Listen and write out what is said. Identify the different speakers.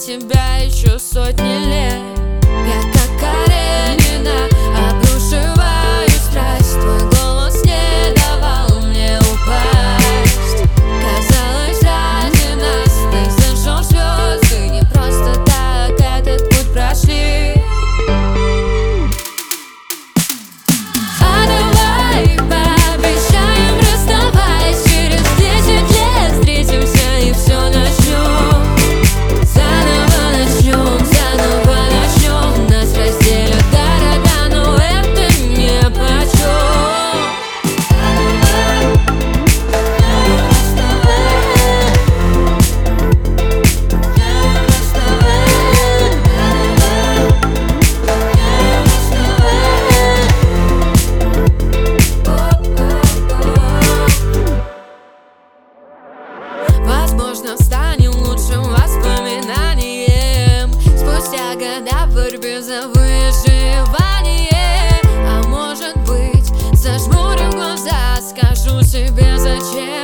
Speaker 1: тебя еще сотни лет. Я как Каренина обрушиваю страсть. Твой голос не давал мне упасть. Казалось, ради нас так зажжем звезды. Не просто так этот путь прошли. А давай пообещаем, расставаясь, через 10 лет встретимся и все начнем. Заново начнем. Нас разделят города, но это нипочем. Возможно, станем лучшим воспоминанием спустя года в борьбе за выживание. А может быть, зажмурю глаза, скажу себе зачем.